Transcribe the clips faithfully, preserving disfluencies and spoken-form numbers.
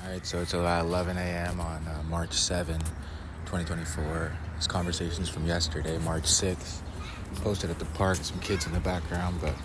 Alright, so it's about eleven a.m. on uh, March seventh, twenty twenty-four. This conversation's from yesterday, March sixth. Posted at the park, some kids in the background, but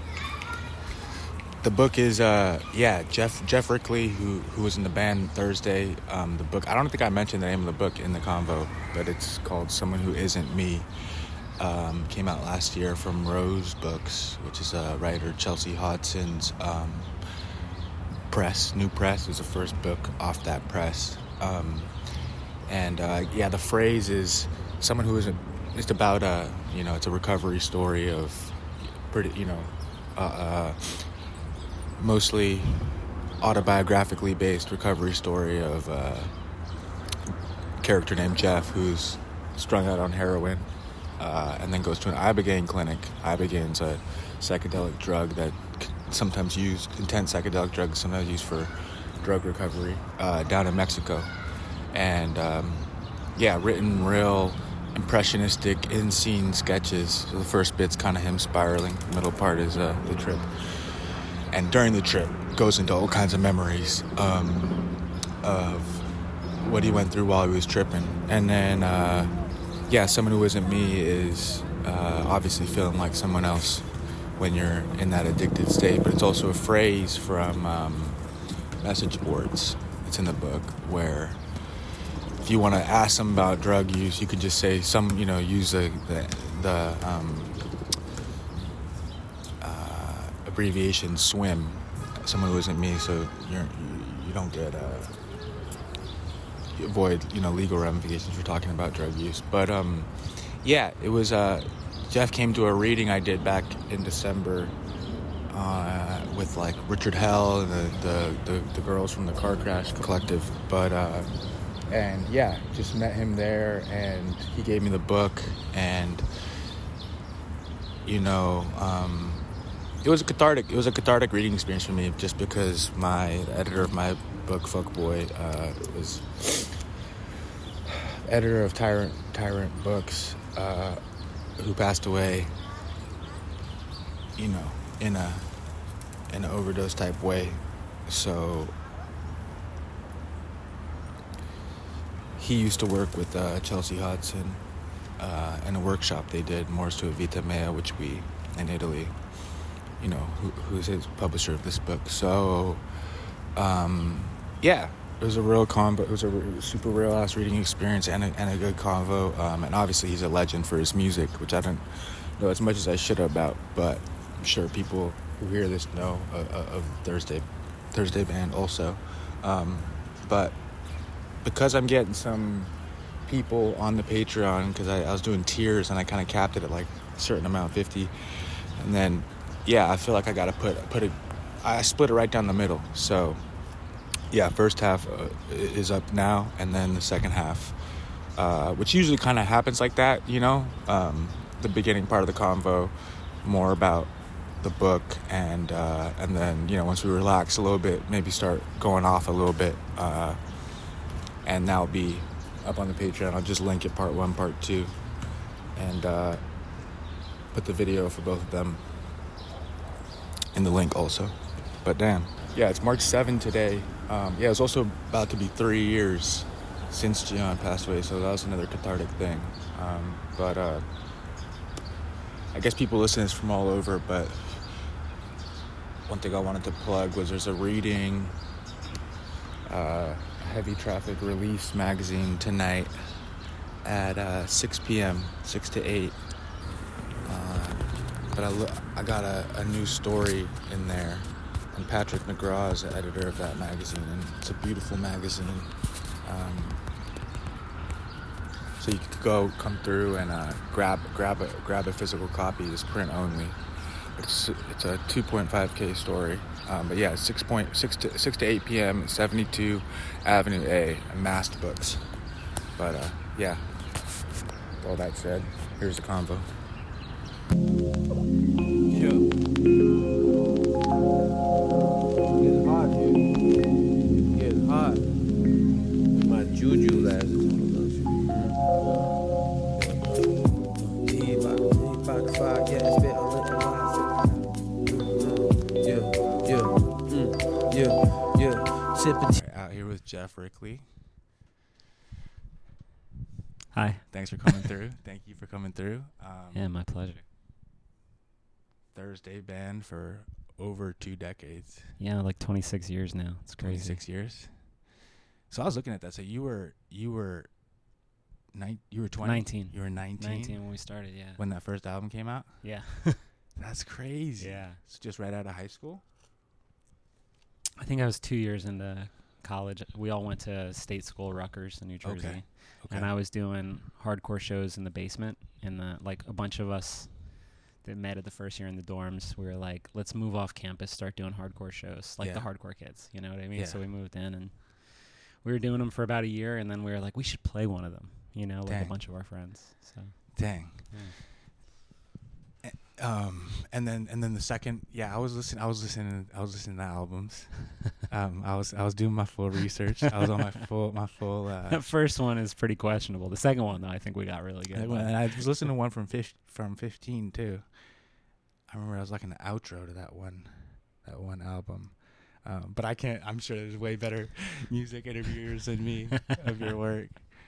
the book is, uh, yeah, Jeff Jeff Rickley, who who was in the band Thursday. Um, the book, I don't think I mentioned the name of the book in the convo, but it's called Someone Who Isn't Me. Um, came out last year from Rose Books, which is a writer, Chelsea Hodson's um, press, new press. Is the first book off that press. Um, and uh, yeah, the phrase is someone who isn't, it's about, uh, you know, it's a recovery story of pretty, you know, uh, uh, mostly autobiographically based recovery story of uh, a character named Jeff who's strung out on heroin. Uh, and then goes to an Ibogaine clinic. Ibogaine's a psychedelic drug that sometimes used, intense psychedelic drugs, sometimes used for drug recovery, uh, down in Mexico. And, um, yeah, written real impressionistic, in-scene sketches. So the first bit's kind of him spiraling. The middle part is uh, the trip. And during the trip, goes into all kinds of memories um, of what he went through while he was tripping. And then... Uh, Yeah, Someone Who Isn't Me is uh, obviously feeling like someone else when you're in that addicted state, but it's also a phrase from um, message boards. It's in the book where if you want to ask them about drug use, you could just say some, you know, use the the, the um, uh, abbreviation SWIM, Someone Who Isn't Me, so you're, you you don't get. Uh, avoid, you know, legal ramifications for talking about drug use. But um yeah, it was uh Jeff came to a reading I did back in December uh with like Richard Hell and the the, the, the girls from the Car Crash Collective. But uh and yeah, just met him there and he gave me the book, and you know, um it was a cathartic it was a cathartic reading experience for me, just because my the editor of my book, Fuckboy, uh was editor of Tyrant Tyrant Books, uh, who passed away, you know, in a in an overdose type way. So he used to work with uh, Chelsea Hodson uh, in a workshop they did, Mors Tua Vita Mea, which we in Italy, you know, who, who's his publisher of this book. So um, yeah. It was a real convo. It was a super real ass reading experience and a, and a good convo. Um, and obviously, he's a legend for his music, which I don't know as much as I should about. But I'm sure people who hear this know uh, of Thursday, Thursday Band also. Um, but because I'm getting some people on the Patreon, because I, I was doing tiers and I kind of capped it at like a certain amount, fifty, and then yeah, I feel like I gotta put put it. I split it right down the middle. So. Yeah, first half uh, is up now, and then the second half, uh, which usually kind of happens like that, you know? Um, the beginning part of the convo, more about the book, and uh, and then, you know, once we relax a little bit, maybe start going off a little bit, uh, and that'll be up on the Patreon. I'll just link it part one, part two, and uh, put the video for both of them in the link also. But damn. Yeah, it's March seventh today. Um, yeah, it was also about to be three years since Gian passed away, so that was another cathartic thing. Um, but uh, I guess people listen to this from all over, but one thing I wanted to plug was there's a reading, uh, Heavy Traffic Release magazine tonight at uh, six p.m., six to eight. Uh, but I, lo- I got a, a new story in there. And Patrick McGraw is the editor of that magazine, and it's a beautiful magazine. Um, so you could go, come through, and uh, grab grab a grab a physical copy. It's print only. It's it's a two point five K story. Um, but yeah, six point six to six to eight p.m. seventy-two Avenue A, Massed Books. But uh, yeah. With all that said, here's the convo. Yeah. Hot. My juju last sipping tea. Out here with Jeff Rickley. Hi. Thanks for coming through. Thank you for coming through. Um, Yeah, my pleasure. Thursday band for over two decades. Yeah, like twenty-six years now. It's crazy. twenty-six years. So I was looking at that. So you were you were nine, you were twenty. nineteen. You were nineteen. nineteen when we started. Yeah. When that first album came out. Yeah. That's crazy. Yeah. It's just right out of high school. I think I was two years into college. We all went to state school, Rutgers in New Jersey. Okay. Okay. And I was doing hardcore shows in the basement. And the, like a bunch of us that met at the first year in the dorms, we were like, let's move off campus, start doing hardcore shows, like Yeah. the hardcore kids. You know what I mean? Yeah. So we moved in and we were doing them for about a year. And then we were like, we should play one of them, you know, like Dang. a bunch of our friends. So, Dang. yeah. Um, and then and then the second, yeah, I was listening. I was listening. I was listening to albums. um, I was I was doing my full research. I was on my full my full. Uh, That first one is pretty questionable. The second one, though, I think we got really good. and I was listening to one from fif- from fifteen too. I remember I was liking the outro to that one, that one album. Um, but I can't. I'm sure there's way better music interviewers than me of your work.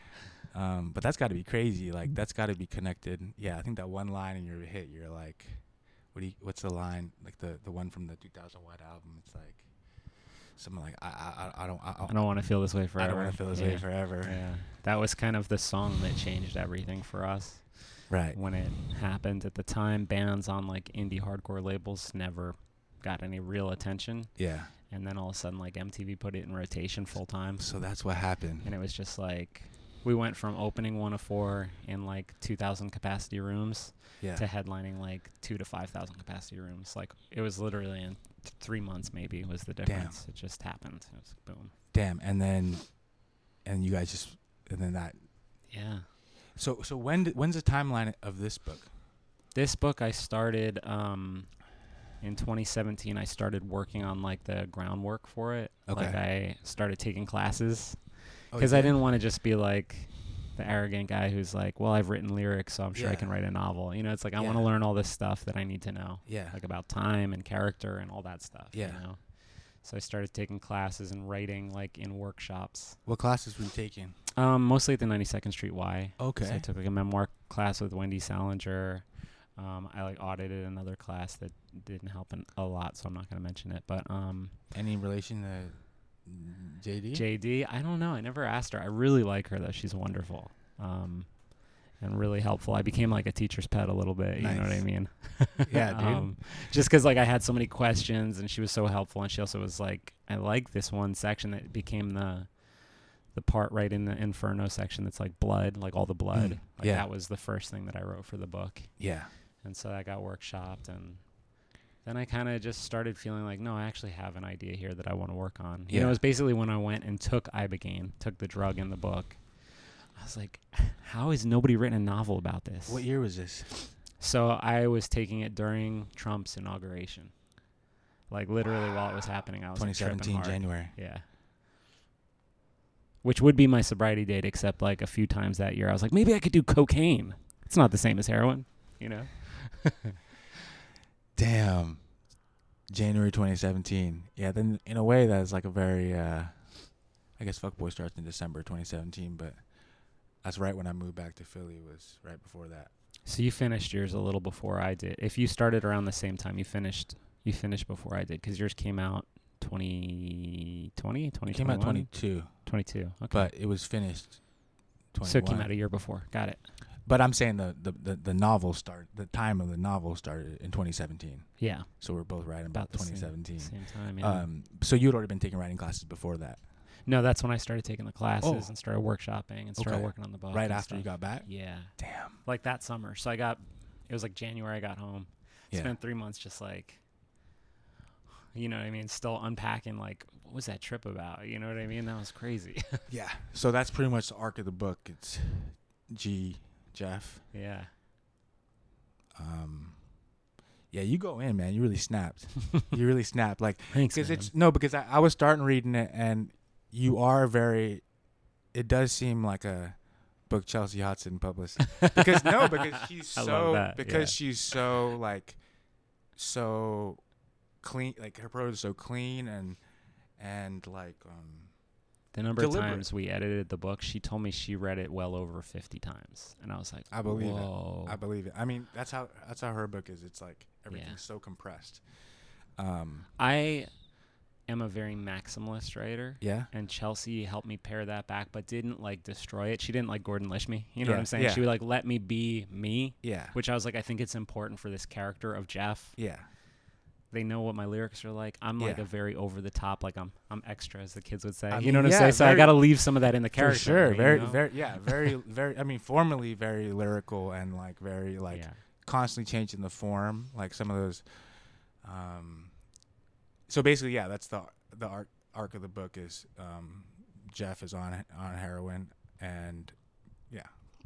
Um, but that's got to be crazy. Like that's got to be connected. Yeah, I think that one line in your hit, you're like, what do you? What's the line? Like the, the one from the two thousand one album. It's like something like I I I don't I, I don't want to feel this way forever. I don't want to feel this yeah. way forever. Yeah, that was kind of the song that changed everything for us. Right. When it happened at the time, bands on like indie hardcore labels never got any real attention. Yeah. And then all of a sudden, like M T V put it in rotation full time. So that's what happened. And it was just like, we went from opening one of four in like two thousand capacity rooms Yeah. to headlining like two to five thousand capacity rooms. Like it was literally in th- three months maybe was the difference. It just happened. It was boom. Damn. And then, and you guys just, and then that. Yeah. So so when did, when's the timeline of this book? This book I started um, in twenty seventeen. I started working on like the groundwork for it. Okay. Like I started taking classes Oh, because you I did? didn't want to just be like the arrogant guy who's like, well, I've written lyrics, so I'm sure I Yeah. can write a novel. You know, it's like I Yeah. want to learn all this stuff that I need to know, Yeah. like about time and character and all that stuff. Yeah. You know? So I started taking classes and writing like in workshops. What classes were you taking? Um, mostly at the ninety-second Street Y. Okay. So I took like a memoir class with Wendy Salinger. Um, I like audited another class that didn't help an, a lot, so I'm not going to mention it. But um, Any relation to J D? J D, I don't know. I never asked her. I really like her though. She's wonderful. Um, and really helpful. I became like a teacher's pet a little bit. You know what I Nice. mean? Yeah, dude. Um, just because like I had so many questions, and she was so helpful, and she also was like, I like this one section that became the the part right in the Inferno section that's like blood, like all the blood. Mm, Like yeah. that was the first thing that I wrote for the book. Yeah. And so that got workshopped, and then I kind of just started feeling like, no, I actually have an idea here that I want to work on. You Yeah. know, it was basically when I went and took Ibogaine, took the drug in the book. I was like, how has nobody written a novel about this? What year was this? So I was taking it during Trump's inauguration. Like literally while it was happening, I was twenty like, tripping seventeen hard. January. Yeah. Which would be my sobriety date, except like a few times that year I was like, maybe I could do cocaine. It's not the same as heroin, you know? Damn. January twenty seventeen. Yeah, then in a way that's like a very uh I guess Fuckboy starts in December twenty seventeen, but that's right when I moved back to Philly was right before that. So you finished yours a little before I did. If you started around the same time, you finished you finished before I did, because yours came out twenty twenty, twenty It came out twenty-one? twenty-two, twenty-two. Okay. but it was finished twenty-one. So it came out a year before. Got it. But I'm saying the, the, the, the novel start, the time of the novel started in twenty seventeen. Yeah. So we're both right about, About the same- twenty seventeen. Same time, yeah. Um, so you'd already been taking writing classes before that, no, that's when I started taking the classes Oh. and started workshopping and started Okay. working on the book. right and after you stuff. got back? Yeah. Damn. Like that summer. So I got, it was like January I got home. Yeah. Spent three months just like, you know what I mean? Still unpacking like, what was that trip about? You know what I mean? That was crazy. Yeah. So that's pretty much the arc of the book. It's G, Jeff. Yeah. Um, yeah, you go in, man. You really snapped. you really snapped. Like, Thanks, because man. it's no, because I, I was starting reading it, and you are very. It does seem like a book Chelsea Hodson published. Because no, because she's I love so that, because yeah. she's so like so clean. Like her prose is so clean and and like um The number deliberate. of times we edited the book, she told me she read it well over fifty times, and I was like, I believe Whoa. it. I believe it. I mean, that's how that's how her book is. It's like everything's Yeah. so compressed. Um, I am a very maximalist writer, yeah. and Chelsea helped me pare that back, but didn't like destroy it. She didn't like Gordon Lish me. You know Yeah, what I'm saying? yeah. She would like let me be me, Yeah. which I was like, I think it's important for this character of Jeff. Yeah. They know what my lyrics are like. I'm like Yeah. a very over the top, like I'm I'm extra, as the kids would say. I you mean, know what I'm yeah, saying? So I very- got to leave some of that in the character. For sure. you Very, know? very, yeah. Very, very. I mean, formally very lyrical and like very like yeah. constantly changing the form. Like some of those. Um, so basically, yeah, that's the the arc arc of the book is um, Jeff is on on heroin and yeah,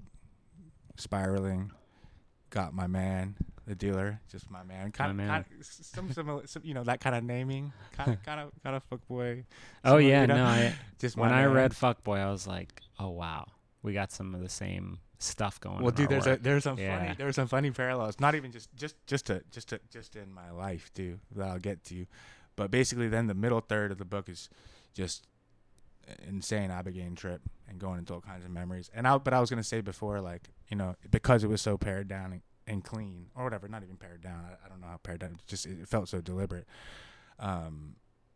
spiraling. Got my man, the dealer, just my man. Kind of, man. kind of some similar, some, you know, that kind of naming, kind of, kind of, kind of fuckboy. Oh similar, yeah, you know? no. I, Just when my I man. read Fuckboy, I was like, oh wow, we got some of the same stuff going. Well, in dude, our there's a work. there's some Yeah. funny there's some funny parallels. Not even just just just to just to just in my life too that I'll get to, but basically then the middle third of the book is just insane Abigail trip and going into all kinds of memories. And I but I was gonna say before, like, you know, because it was so pared down and, and clean or whatever, not even pared down. I, I don't know how pared down. It just it felt so deliberate. Um.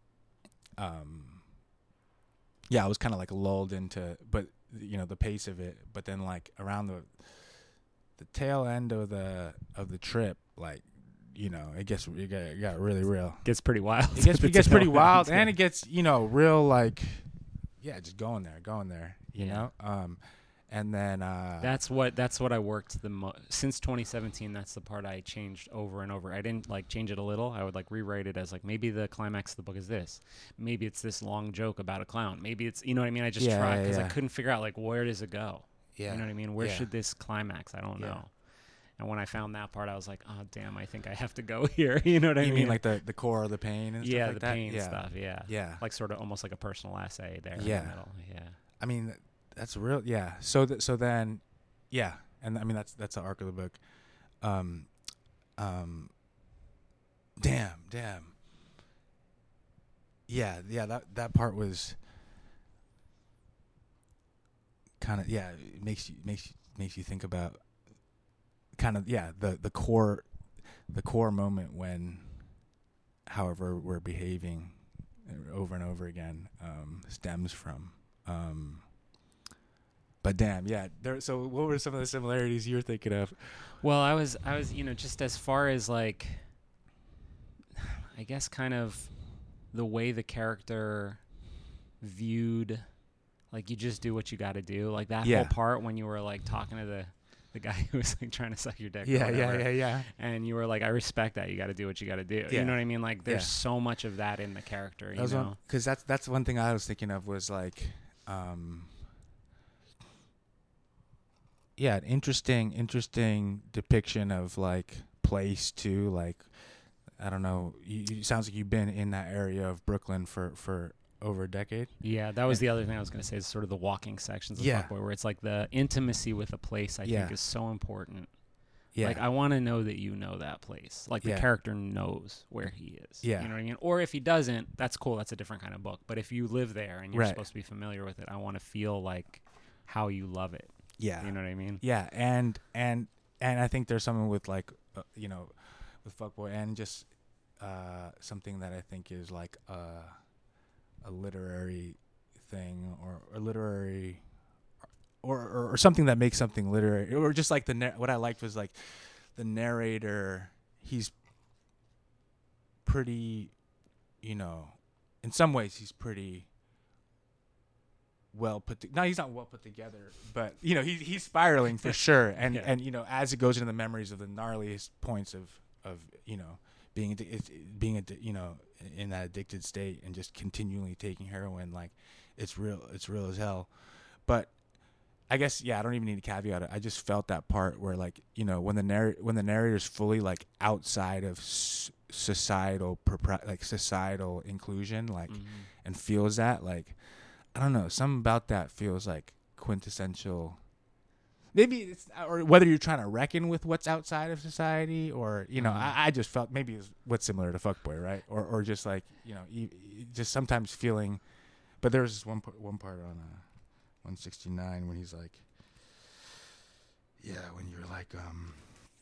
Um. Yeah, I was kind of like lulled into, but you know, the pace of it. But then like around the the tail end of the of the trip, like, you know, it gets it got, it got really real. gets pretty wild. It gets at the it gets pretty tail wild, end. and it gets, you know, real like, yeah, just going there, going there, you Yeah. know. Um, and then uh, That's what that's what I worked the most since twenty seventeen. That's the part I changed over and over. I didn't like change it a little. I would like rewrite it as like maybe the climax of the book is this. Maybe it's this long joke about a clown. Maybe it's, you know what I mean. I just Yeah, tried yeah, because yeah. I couldn't figure out like where does it go. yeah, You know what I mean? Where yeah. should this climax? I don't Yeah. know. And when I found that part, I was like, oh damn, I think I have to go here. You know what I You mean? mean like the the core of the pain and stuff yeah, like the that? pain yeah. stuff. Yeah. Yeah. Like sort of almost like a personal essay there. Yeah. In the middle. Yeah. I mean, that's real. Yeah. So th- so then, yeah, and I mean that's that's the arc of the book. Um, um. Damn, damn. Yeah, yeah. That that part was kind of yeah. It makes you makes you makes you think about kind of yeah the the core the core moment when, however we're behaving over and over again, um, stems from. Um, but damn, yeah. There. So, what were some of the similarities you're thinking of? Well, I was, I was, you know, just as far as like, I guess, kind of the way the character viewed, like, you just do what you got to do, like that Yeah. whole part when you were like talking to the, the guy who was like trying to suck your dick. or Yeah, yeah, whatever, yeah, yeah. And you were like, I respect that. You got to do what you got to do. Yeah. You know what I mean? Like, there's Yeah. so much of that in the character. You That know? because that's that's one thing I was thinking of was like, um, yeah, an interesting, interesting depiction of like place too. Like, I don't know. You, you sounds like you've been in that area of Brooklyn for for over a decade. Yeah, that was the other thing I was going to say is sort of the walking sections of Yeah. Fuckboy, where it's like the intimacy with a place, I Yeah. think, is so important. Yeah, Like, I want to know that you know that place. Like, the Yeah. character knows where he is. Yeah. You know what I mean? Or if he doesn't, that's cool. That's a different kind of book. But if you live there and you're Right. supposed to be familiar with it, I want to feel like how you love it. yeah, You know what I mean? yeah, and and and I think there's something with like, uh, you know, with Fuckboy and just uh, something that I think is like a a literary thing or a literary. Or, or, or something that makes something literary, or just like the nar- what I liked was like the narrator. He's pretty, you know, in some ways he's pretty well put. To- no, he's not well put together, but you know, he he's spiraling for sure. And Yeah. and you know, as it goes into the memories of the gnarliest points of of you know being addi- it's, being addi- you know in that addicted state and just continually taking heroin, like it's real. It's real as hell, but. I guess yeah. I don't even need to caveat it. I just felt that part where like you know when the narr- when the narrator's fully like outside of s- societal propri- like societal inclusion like Mhm. and feels that like I don't know something about that feels like quintessential maybe it's or whether you're trying to reckon with what's outside of society, or you know, Mhm. I, I just felt maybe it's what's similar to fuckboy, right? Or or just like you know, e- e- just sometimes feeling. But there's this one part, one part on uh, one sixty-nine when he's like, yeah, when you're like, um,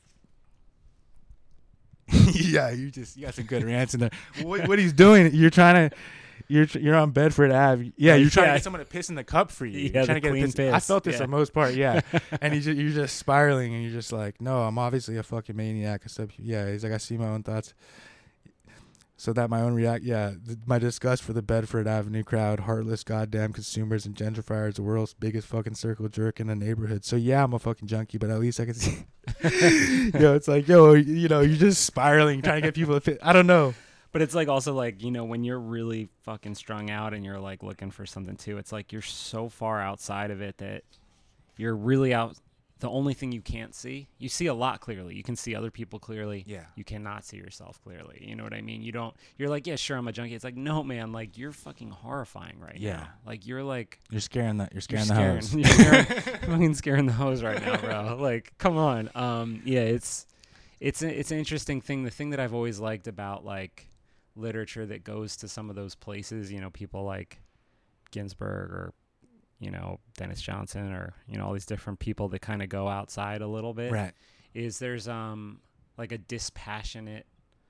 yeah, you just you got some good rants in there. What, what he's doing, you're trying to. You're tr- you're on Bedford Ave. Yeah, you're trying Yeah. to get someone to piss in the cup for you. Yeah, You're trying the to get clean piss. I piss. felt this Yeah. the most part. Yeah, and you just, you're just spiraling, and you're just like, no, I'm obviously a fucking maniac. Except, yeah, he's like, I see my own thoughts. So that my own react, yeah, th- my disgust for the Bedford Avenue crowd, heartless goddamn consumers and gentrifiers, the world's biggest fucking circle jerk in the neighborhood. So yeah, I'm a fucking junkie, but at least I can see. Yo, it's like, yo, you know, you're just spiraling, trying to get people to fit. I don't know. But it's like also like, you know, when you're really fucking strung out and you're like looking for something too, it's like you're so far outside of it that you're really out. The only thing you can't see, you see a lot clearly. You can see other people clearly. Yeah. You cannot see yourself clearly. You know what I mean? You don't, you're like, yeah, sure, I'm a junkie. It's like, no, man, like you're fucking horrifying right Yeah. now. Like you're like, You're scaring the you're you're scaring the scaring, hoes. you're scaring, fucking scaring the hose right now, bro. Like, come on. Um, yeah, it's, it's, a, it's an interesting thing. The thing that I've always liked about like literature that goes to some of those places, you know, people like Ginsberg or, you know, Dennis Johnson or, you know, all these different people that kind of go outside a little bit. Right. Is there's um like a dispassionate,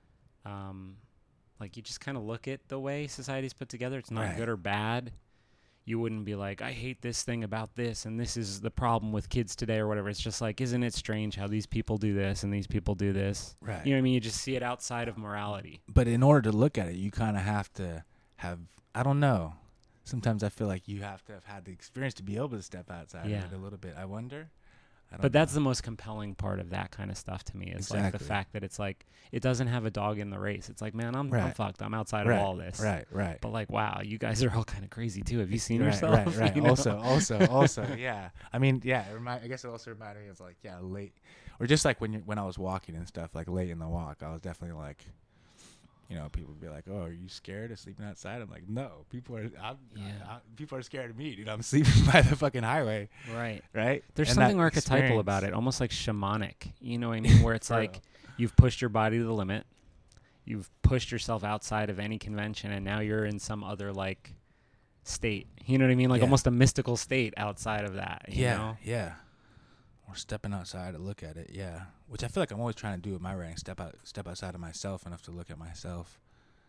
um, like you just kind of look at the way society's put together. It's not Right. good or bad. You wouldn't be like, I hate this thing about this, and this is the problem with kids today or whatever. It's just like, isn't it strange how these people do this and these people do this? Right. You know what I mean? You just see it outside of morality. But in order to look at it, you kind of have to have, I don't know. Sometimes I feel like you have to have had the experience to be able to step outside Yeah. of it a little bit. I wonder. I don't But that's the know. most compelling part of that kind of stuff to me. Is like the Exactly. fact that it's like, it doesn't have a dog in the race. It's like, man, I'm, I'm Right. fucked. I'm outside right, of all this. Right, right. But like, wow, you guys are all kind of crazy too. Have you seen right, yourself? Right, right. You know? Also, also, also, yeah. I mean, yeah. It remind, I guess it also reminded me of like, yeah, late, or just like when you, when I was walking and stuff, like late in the walk, I was definitely like, you know, people would be like, "Oh, are you scared of sleeping outside?" I'm like, "No, people are, I'm, Yeah. I, I, people are scared of me, dude. I'm sleeping by the fucking highway, Right. right?" There's And that something archetypal experience- about it, almost like shamanic. You know what I mean? Where it's For like real. you've pushed your body to the limit, you've pushed yourself outside of any convention, and now you're in some other like state. You know what I mean? Like Yeah. almost a mystical state outside of that. You Yeah, know? yeah. Or stepping outside to look at it, yeah. Which I feel like I'm always trying to do with my writing, step out, step outside of myself enough to look at myself.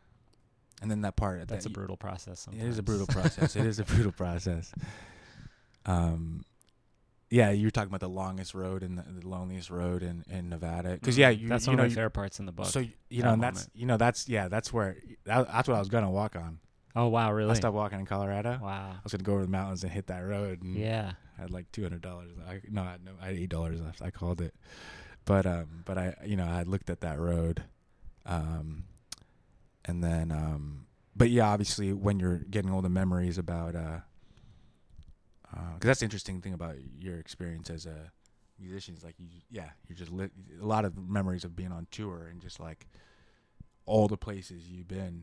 And then that part, That's that a brutal process. Sometimes. It is a brutal process. It is a brutal process. Um, yeah, you're talking about the longest road and the, the loneliest road in, in Nevada. Because yeah, you, that's you one know, of my you- favorite parts in the book. so you that know, and that's moment. you know, that's yeah, that's where that, that's what I was gonna walk on. oh wow, really? I stopped walking in Colorado. Wow. I was gonna go over the mountains and hit that road. And Yeah. I had like two hundred dollars. I no, I had no, I had eight dollars left. I called it, but um, but I you know I looked at that road, um, and then um, but yeah, obviously when you're getting all the memories about uh, because that's the interesting thing about your experience as a musician is like you yeah you're just lit, a lot of memories of being on tour and just like all the places you've been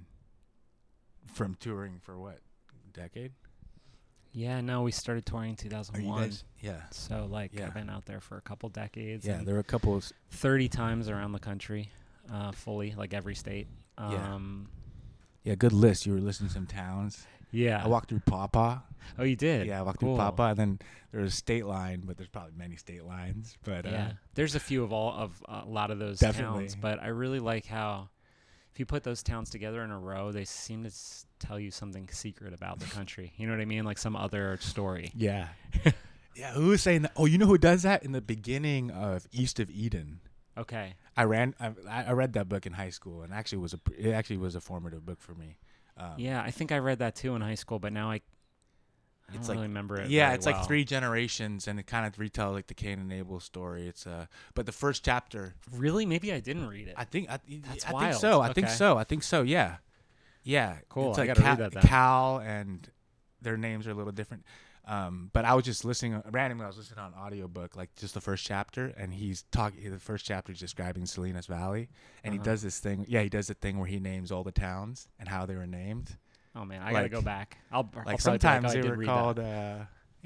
from touring for what decade. Yeah. No, we started touring in two thousand Are you one. guys? Yeah. So like Yeah. I've been out there for a couple decades. Yeah, and there were a couple of thirty times around the country, uh, fully, like every state. Yeah. Um, yeah good list. You were listing some towns. yeah. I walked through Pawpaw. Oh, you did? Yeah, I walked Cool. through Pawpaw, and then there was a state line, but there's probably many state lines. But Yeah. uh, There's a few of all of uh, a lot of those Definitely. towns, but I really like how if you put those towns together in a row, they seem to s- tell you something secret about the country. You know what I mean? Like some other story. yeah, yeah. Who was saying that? Oh, you know who does that in the beginning of East of Eden? Okay. I ran. I, I read that book in high school, and actually was a pr- it actually was a formative book for me. Um, Yeah, I think I read that too in high school, but now I, I don't It's really like- remember it. Yeah, very it's well. like three generations, and it kind of retells like the Cain and Abel story. It's uh, but the first chapter, Really? Maybe I didn't read it. I think I, That's I think wild. so. I think Okay. so. I think so. Yeah, yeah. Cool, It's I like gotta Cal, read that then. Cal and their names are a little different. Um, but I was just listening randomly. I was listening on an audiobook, like just the first chapter, and he's talking. The first chapter is describing Salinas Valley, and Uh-huh. he does this thing. Yeah, he does the thing where he names all the towns and how they were named. oh man, I gotta like- go back. I'll I'll Like probably be sometimes oh, I they did were read called. that. Uh,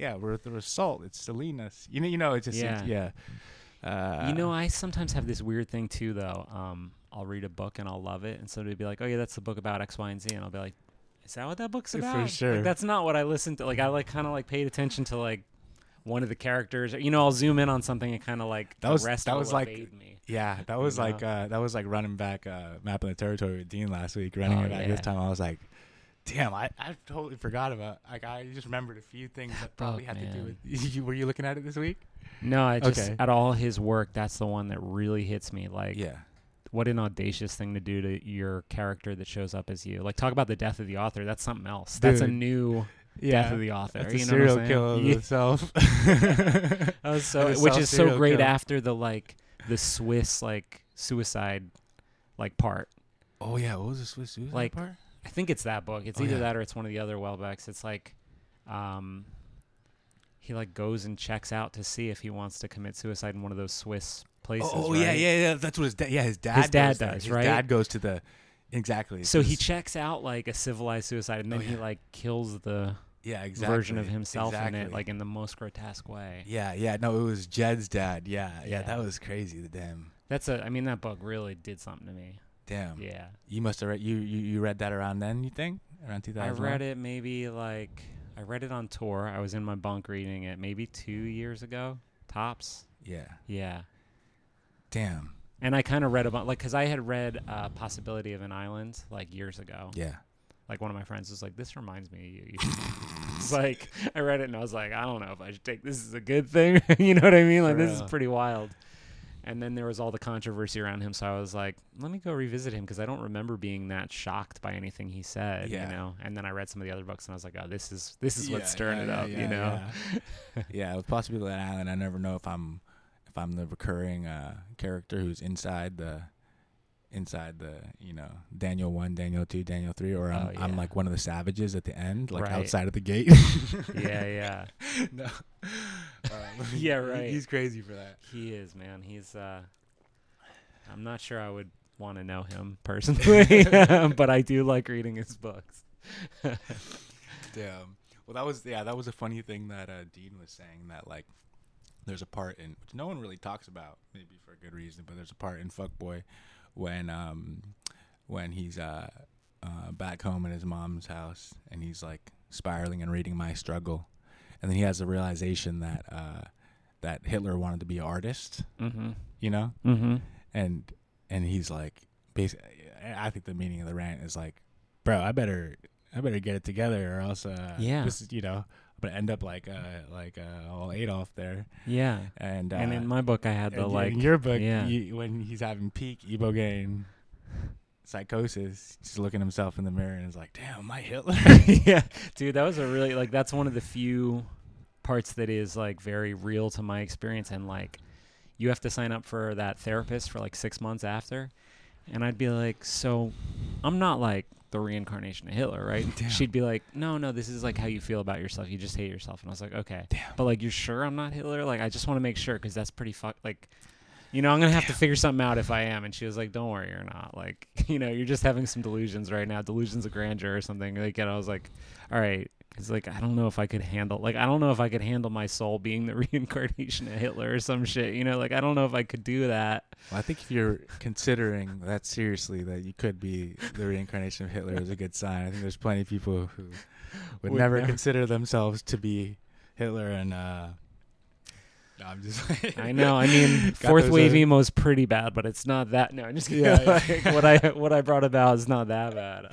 yeah, we're the result. It's Salinas. You know, you know, it's just Yeah. yeah. Uh, you know, I sometimes have this weird thing too, though. Um, I'll read a book and I'll love it, and somebody will be like, "Oh yeah, that's the book about X, Y, and Z," and I'll be like, "Is that what that book's For about?" sure. Like, that's not what I listened to. Like, I like kind of like paid attention to like one of the characters. You know, I'll zoom in on something and kind of like That was- the rest that will was like- evade me. yeah, that was You like know? uh, that was like running back uh, mapping the territory with Dean last week. Running Oh, it back yeah. this time, I was like, damn, I, I totally forgot about. Like, I just remembered a few things that probably book, had to do man. with. You, were you looking at it this week? No, I just Okay. at all his work, that's the one that really hits me. Like, Yeah. what an audacious thing to do to your character that shows up as you. Like, talk about the death of the author. That's something else. That's a Dude. new Yeah. death of the author. That's a you know serial what I'm killer of saying? Yeah. itself. That was so, That's a which is so self-serial great killer. after the like the Swiss like suicide like part. Oh yeah, what was the Swiss suicide Like, part? I think it's that book. It's Oh, either yeah. that or it's one of the other Welbecks. It's like, um, he like goes and checks out to see if he wants to commit suicide in one of those Swiss places. Oh, oh yeah, right? yeah, yeah. That's what his dad. Yeah, his dad. dad goes there. does, his right? dad goes to the. Exactly. So he It's- checks out like a civilized suicide, and then Oh, he yeah. like kills the yeah, exactly. version of himself in exactly. it, like in the most grotesque way. Yeah, yeah. No, it was Jed's dad. Yeah, yeah. Yeah. That was crazy. The damn, That's a. I mean, that book really did something to me. damn. Yeah. You must have read. You, you you read that around then? You think around two I thousand? read it maybe like I read it on tour. I was in my bunk reading it maybe two years ago, tops. Yeah. Yeah, Damn. and I kind of read about like because I had read uh, Possibility of an Island like years ago. Yeah. Like one of my friends was like, "This reminds me of you." you should-" It's like I read it and I was like, "I don't know if I should take this as a good thing." You know what I mean? Like For this is real. pretty wild. And then there was all the controversy around him, so I was like, "Let me go revisit him," because I don't remember being that shocked by anything he said. Yeah. You know. And then I read some of the other books and I was like, "Oh, this is this is what's Yeah, stirring yeah, it yeah, up." yeah, you know. Yeah, yeah with Possibility of an Island, I never know if I'm if I'm the recurring uh, character who's inside the inside the you know Daniel one, Daniel two, Daniel three, or I'm Oh, I'm yeah. like one of the savages at the end, like Right. outside of the gate. Yeah, yeah. no. Um, Yeah, he- right. He's crazy for that. He is, man. He's uh I'm not sure I would want to know him personally, but I do like reading his books. Damn. Well, that was yeah, that was a funny thing that uh, Dean was saying that like there's a part in which no one really talks about, maybe for a good reason, but there's a part in Fuckboy when um when he's uh, uh back home at his mom's house and he's like spiraling and reading My Struggle, and then he has a realization that uh that Hitler wanted to be an artist, Mhm. you know, Mhm. and and he's like basically I think the meaning of the rant is like, bro, I better I better get it together or else uh Yeah. this is, you know, I'm gonna end up like uh like uh all Adolf there. Yeah. And uh And in my book I had the and like in your book yeah. you, when he's having peak ibogaine psychosis, just looking himself in the mirror and is like, damn, my Hitler. Yeah. Dude, that was a really like that's one of the few parts that is like very real to my experience, and like you have to sign up for that therapist for like six months after, and I'd be like, so I'm not like the reincarnation of Hitler, right? Damn. She'd be like, no, no, this is like how you feel about yourself. You just hate yourself. And I was like, okay, Damn. but like, you're sure I'm not Hitler? Like, I just want to make sure because that's pretty fuck. Like, you know, I'm gonna have to figure something out if I am. And she was like, don't worry, you're not. Like, you know, you're just having some delusions right now, delusions of grandeur or something. Like, and I was like, all right. It's like, I don't know if I could handle, like, I don't know if I could handle my soul being the reincarnation of Hitler or some shit, you know, like, I don't know if I could do that. Well, I think if you're considering that seriously, that you could be the reincarnation of Hitler is a good sign. I think there's plenty of people who would, Would never, never- consider themselves to be Hitler, and uh, no, I'm just. I know. I mean, Got fourth those, wave uh, emo is pretty bad, but it's not that. No, I'm just kidding. Yeah, Like, what I what I brought about is not that bad.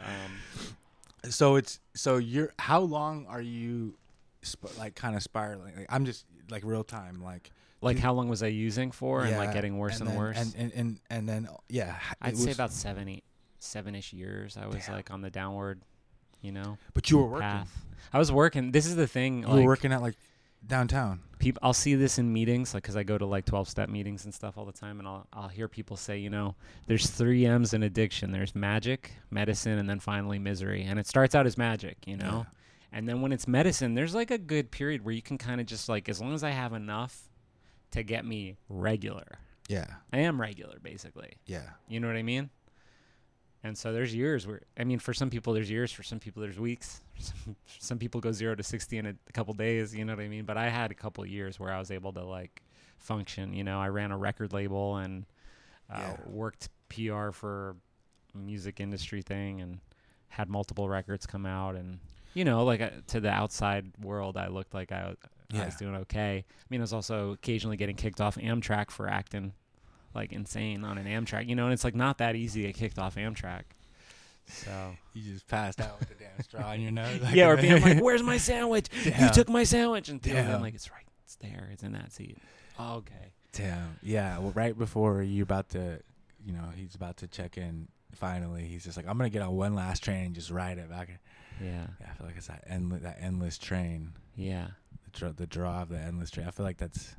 Um, So it's so you're. How long are you, sp- like, kind of spiraling? Like, I'm just like real time, like. like, you- how long was I using for, and like yeah, getting worse and, then, worse? and and and and then yeah. h- I'd it say was- about seven, eight, seven-ish years. I was Damn. like on the downward, you know, But you were working. path. I was working. This is the thing. You like, were working at like downtown. people, I'll see this in meetings, like, because I go to like twelve-step meetings and stuff all the time, and I'll I'll hear people say, you know, there's three M's in addiction. There's magic, medicine, and then finally misery. And it starts out as magic, you know, and then when it's medicine, there's like a good period where you can kind of just like, as long as I have enough to get me regular, Yeah. I am regular basically. Yeah. You know what I mean? And so there's years where, I mean, for some people there's years, for some people there's weeks. Some, some people go zero to sixty in a, a couple days, you know what I mean? But I had a couple of years where I was able to like function, you know. I ran a record label and uh, Yeah. worked P R for a music industry thing and had multiple records come out. And, you know, like uh, to the outside world, I looked like I, I Yeah. was doing okay. I mean, I was also occasionally getting kicked off Amtrak for acting like insane on an Amtrak, you know, and it's like not that easy to get kicked off Amtrak. So You just passed out with the damn straw in your nose. Like, yeah, or being like, "Where's my sandwich? Damn. You took my sandwich," and Theo being Damn. like, "It's right, it's there, it's in that seat." Oh, okay. Damn. Yeah. Well, right before you about to, you know, he's about to check in. Finally, he's just like, I'm gonna get on one last train and just ride it back. Yeah, Yeah, I feel like it's that endless, that endless train, yeah. the, dr- the draw of the endless train. I feel like that's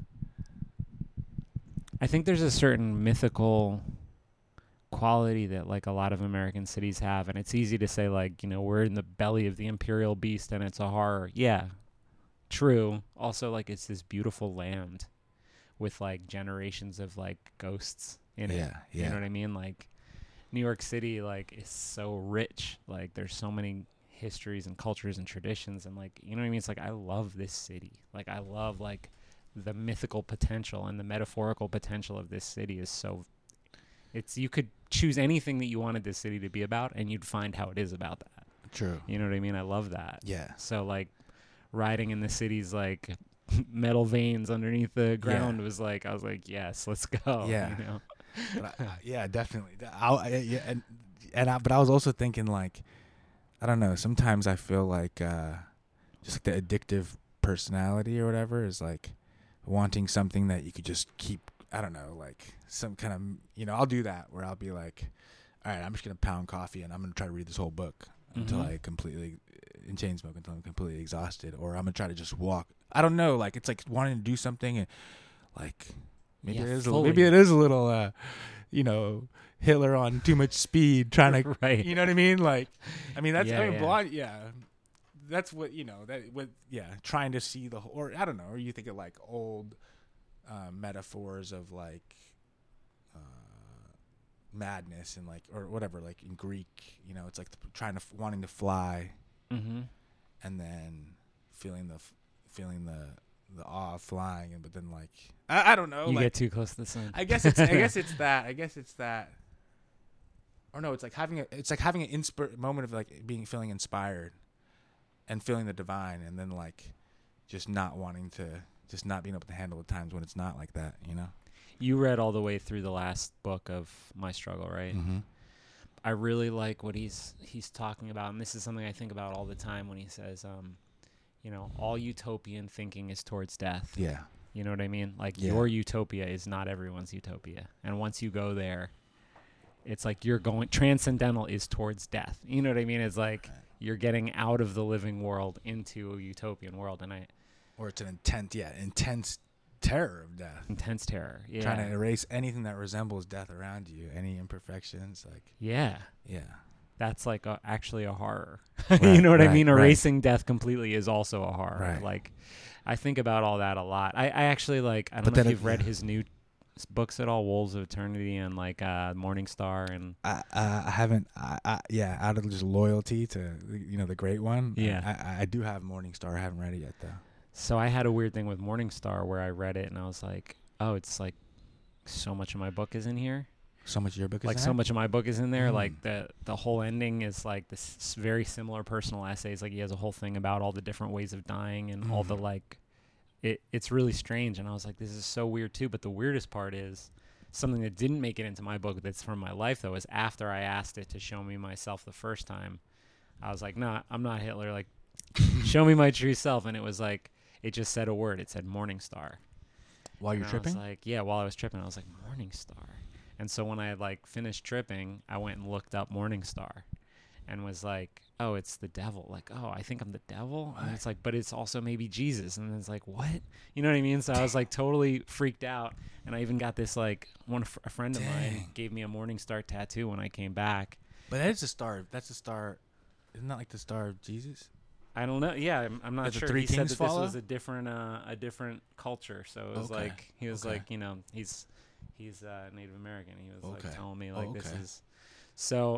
I think there's a certain mythical quality that like a lot of American cities have, and it's easy to say like, you know, we're in the belly of the imperial beast and it's a horror. Yeah, true. Also, like it's this beautiful land with like generations of like ghosts in it. yeah, yeah. You know what I mean? Like New York City like is so rich. Like there's so many histories and cultures and traditions, and like, you know what I mean? It's like I love this city. Like I love like the mythical potential and the metaphorical potential of this city is so, it's, you could choose anything that you wanted this city to be about and you'd find how it is about that. True. You know what I mean? I love that. Yeah. So like riding in the city's like metal veins underneath the ground was like, I was like, yes, let's go. Yeah. You know? But I, yeah, definitely. I, I, yeah, and and I, but I was also thinking like, I don't know. Sometimes I feel like uh, just like the addictive personality or whatever is like wanting something that you could just keep. I don't know, like some kind of, you know, I'll do that where I'll be like, all right, I'm just gonna pound coffee and I'm gonna try to read this whole book until Mhm. I completely in chain smoke until I'm completely exhausted, or I'm gonna try to just walk. I don't know, like it's like wanting to do something and like. Maybe Yeah, it is. A, fully. maybe it is a little, uh, you know, Hitler on too much speed, trying to, Right. you know what I mean? Like, I mean that's, Yeah, I mean, yeah. blonde, yeah, that's what you know. That with, yeah, trying to see the whole, or I don't know, or you think of like old uh, metaphors of like uh, madness and like, or whatever, like in Greek, you know, it's like the, trying to wanting to fly Mm-hmm. and then feeling the f- feeling the the awe of flying, and but then like I, I don't know, You like. get too close to the sun. I guess it's I guess it's that. I guess it's that. Or no, it's like having a it's like having an inspir- moment of like being feeling inspired and feeling the divine, and then like just not wanting to, just not being able to handle the times when it's not like that, you know? You read all the way through the last book of My Struggle, right? Mm-hmm. I really like what he's he's talking about, and this is something I think about all the time when he says, um, you know, all utopian thinking is towards death. Yeah. You know what I mean? Like Yeah. your utopia is not everyone's utopia, and once you go there, it's like you're going transcendental is towards death. You know what I mean? It's like you're getting out of the living world into a utopian world, and I Or it's an intense, yeah, intense terror of death. intense terror. Yeah, Trying to erase anything that resembles death around you, any imperfections, like yeah. yeah. That's like a, actually a horror. Right, You know what I right, mean? right. Erasing death completely is also a horror. Right. Like, I think about all that a lot. I, I actually like. I don't But know if then it- you've read yeah. his new s- books at all, Wolves of Eternity and like uh, Morning Star and I uh, I haven't I, I yeah out of just loyalty to you know the great one. Yeah. I, I, I do have Morningstar. I haven't read it yet though. So I had a weird thing with Morning Star where I read it and I was like, oh, it's like so much of my book is in here. So much of your book is Like in so it? much of my book is in there. Mm. Like the the whole ending is like this s- very similar personal essays. Like he has a whole thing about all the different ways of dying and all the Mhm. like. It it's really strange, and I was like, this is so weird too. But the weirdest part is something that didn't make it into my book that's from my life though. Is after I asked it to show me myself the first time, I was like, nah, I'm not Hitler. Like, show me my true self, and it was like it just said a word. It said Morning Star. While you're And tripping. I was like, yeah, while I was tripping, I was like, Morning Star. And so when I had like finished tripping, I went and looked up Morning Star and was like, oh, it's the devil. Like, oh, I think I'm the devil. And it's like, but it's also maybe Jesus. And it's like, what? You know what I mean? So I was like totally freaked out. And I even got this like one fr- a friend of mine Dang. gave me a Morning Star tattoo when I came back. But that is the star. That's the star. Isn't that like the star of Jesus? I don't know. Yeah, I'm, I'm not That the sure. three He said kings that follow? this was a different, uh, a different culture. So it was Okay. like he was Okay. like, you know, he's he's uh, Native American. He was like Okay. telling me Oh, like this okay. is. So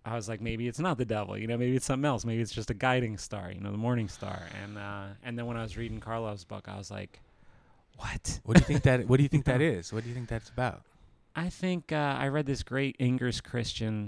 I was like, maybe it's not the devil, you know, maybe it's something else. Maybe it's just a guiding star, you know, the morning star. And uh, and then when I was reading Karlov's book, I was like, what? What do you think that? What do you think that is? What do you think that's about? I think uh, I read this great Ingers Christian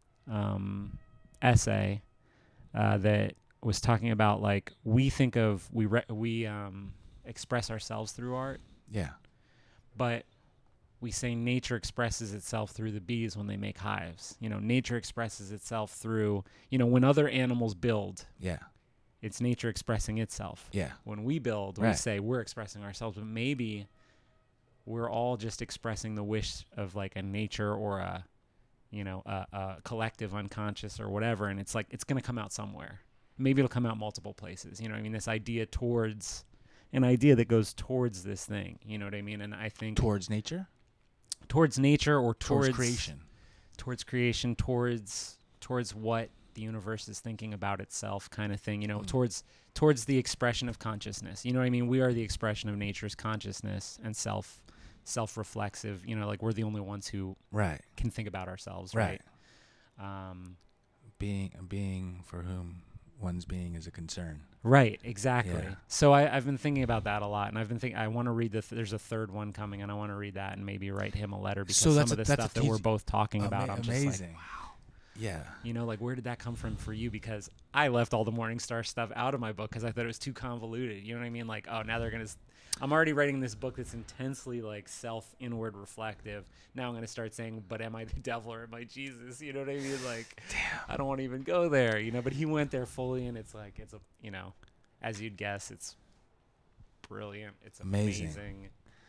um, essay uh, that was talking about like we think of we re- we um, express ourselves through art, Yeah. but we say nature expresses itself through the bees when they make hives. You know, nature expresses itself through, you know, when other animals build, Yeah. it's nature expressing itself. Yeah. When we build, we Right. say we're expressing ourselves, but maybe we're all just expressing the wish of like a nature or a, you know, a, a collective unconscious or whatever. And it's like, it's going to come out somewhere. Maybe it'll come out multiple places. You know what I mean? This idea towards, an idea that goes towards this thing. You know what I mean? And I think Towards nature. towards nature or towards, Towards creation. towards creation, towards towards what the universe is thinking about itself, kind of thing. You know, Mm. towards towards the expression of consciousness. You know what I mean? We are the expression of nature's consciousness and self self-reflexive. You know, like we're the only ones who Right. can think about ourselves, Right. right? Um, Being a being for whom one's being is a concern. Right, exactly. Yeah. So I, I've been thinking about that a lot, and I've been thinking I want to read the. Th- there's a third one coming, and I want to read that and maybe write him a letter because So some that's of a- the that's a stuff that we're huge- both talking about, Ama- I'm just amazing. like, wow. Yeah. You know, like where did that come from for you? Because I left all the Morningstar stuff out of my book because I thought it was too convoluted. You know what I mean? Like, oh, now they're gonna. S- I'm already writing this book that's intensely like self inward reflective. Now I'm gonna start saying, but am I the devil or am I Jesus? You know what I mean? Like, Damn. I don't want to even go there. You know, but he went there fully, and it's like it's a you know, as you'd guess, it's brilliant. It's Amazing. amazing.